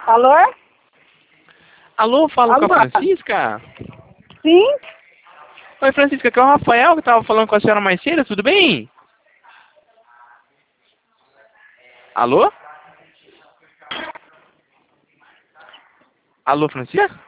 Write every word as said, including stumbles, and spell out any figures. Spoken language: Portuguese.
Alô? Alô, falo Alô? com a Francisca? Sim? Oi, Francisca, aqui é o Rafael, que estava falando com a senhora mais cedo, tudo bem? Alô? Alô, Francisca?